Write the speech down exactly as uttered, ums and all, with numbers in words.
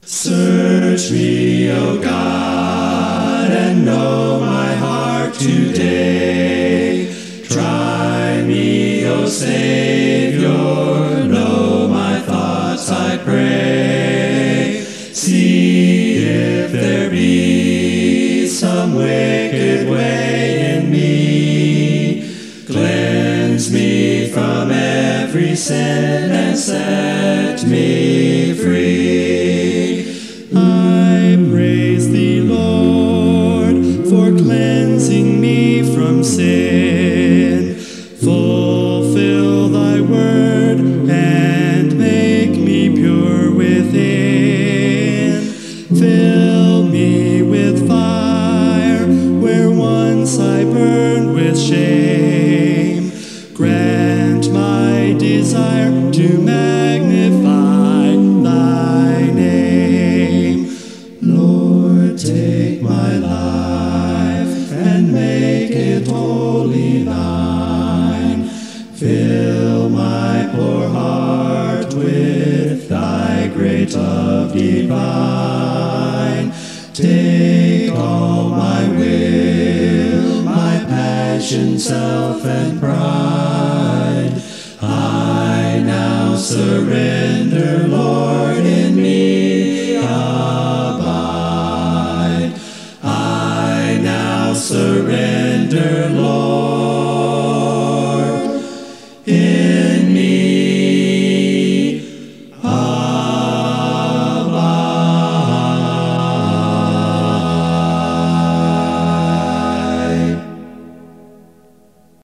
Search me, O God, and know my heart today. Try me, O Savior, know my thoughts, I pray. See if there be some wicked way in me. Cleanse me from every sin and set me free. I praise thee, Lord, for cleansing me from sin. Fulfill thy word and make me pure within. Fill me with fire where once I burned with shame. Grant my desire to magnify thy name. Lord, take my life and make it wholly thine. Fill my poor heart with thy great love divine. Take all my will, my passion, self, and pride. I now surrender, Lord, in me abide. I now surrender, Lord.